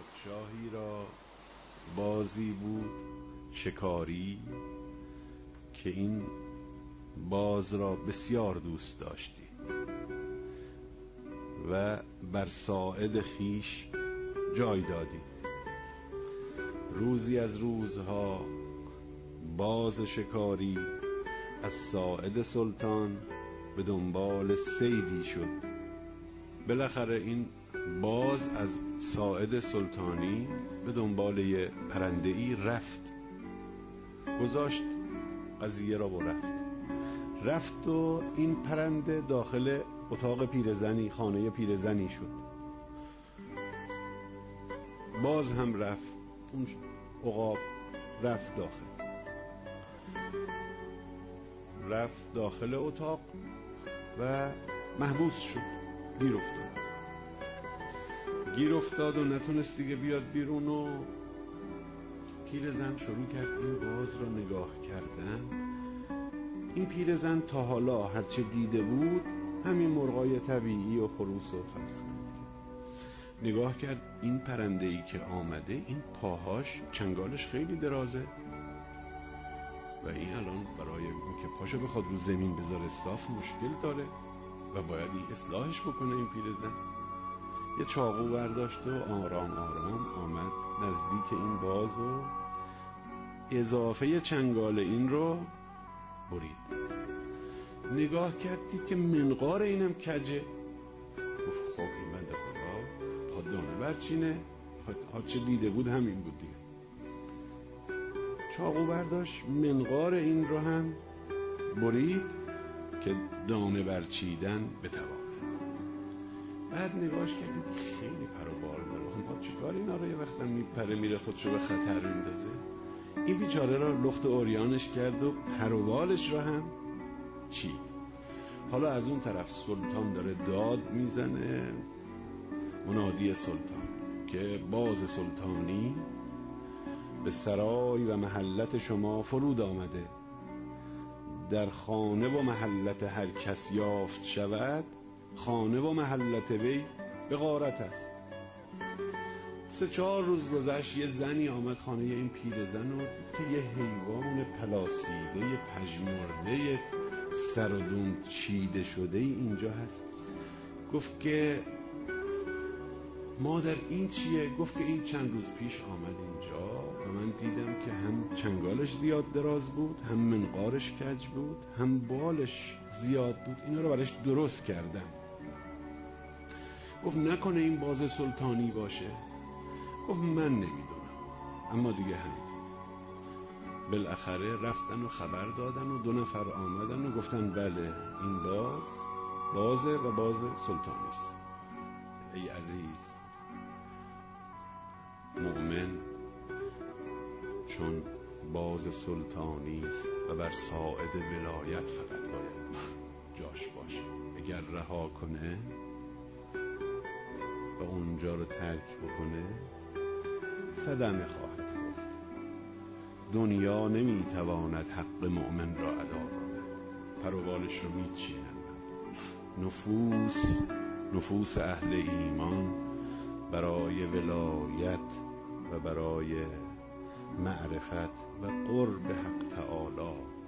پادشاهی را بازی بود شکاری که این باز را بسیار دوست داشتی و بر ساعد خیش جای دادی. روزی از روزها باز شکاری از ساعد سلطان به دنبال صیدی شد. بالاخره این باز از ساعد سلطانی به دنبال یه پرنده‌ای رفت، گذاشت قضیه را و رفت و این پرنده داخل اتاق پیرزنی، خانه پیرزنی شد. باز هم رفت، اون عقاب رفت داخل اتاق و محبوس شد، گیر افتاد و نتونست دیگه بیاد بیرون و پیرزن شروع کرد این باز را نگاه کردن. این پیرزن تا حالا هرچه دیده بود همین مرغای طبیعی و خروس و فرسون. نگاه کرد این پرنده‌ای که آمده، این پاهاش چنگالش خیلی درازه و این الان برای اینکه پاشو بخواد رو زمین بذاره صاف مشکل داره و باید این اصلاحش بکنه. این پیرزن یه چاقو برداشت و آرام آمد نزدیک این باز و اضافه چنگال این رو برید. نگاه کردید که منقار اینم کجه. گفت خب این بنده خدا پادانه برچینه، چه دیده بود همین بود دیگه. چاقو برداشت منقار این رو هم برید که دانه برچیدن بتوانه. بعد نگاش کردید خیلی پر و بال داره، چیکار اینا رو یه وقتا میپره میره خودشو به خطر میندازه. این بیچاره را لخت اوریانش کرد و پر و بالش را هم چید. حالا از اون طرف سلطان داره داد میزنه، منادی سلطان که باز سلطانی به سرای و محلت شما فرود آمده. در خانه و محلت هر کس یافت شود، خانه و محلت وی به غارت است. 3-4 روز گذشت، یه زنی آمد خانه این پیرزن و که یه حیوان پلاسیده پژمرده سر و دون چیده شده اینجا هست. گفت که مادر این چیه؟ گفت که این چند روز پیش آمد اینجا و من دیدم که هم چنگالش زیاد دراز بود، هم منقارش کج بود، هم بالش زیاد بود. اینا رو براش درست کردم. گفت نکنه این باز سلطانی باشه؟ گفت من نمیدونم، اما دیگه هم بالاخره رفتن و خبر دادن و 2 نفر آمدن و گفتن بله این بازه و باز سلطانی است. ای عزیز مؤمن چون باز سلطانی است و بر ساعد ولایت فقط باید جاش باشه، اگر رها کنه و اونجا رو ترک بکنه صدمه خواهد خورد. دنیا نمیتواند حق مؤمن را ادا کنه، پر و بالش رو میچینن. نفوس اهل ایمان برای ولایت و برای معرفت و قرب حق تعالی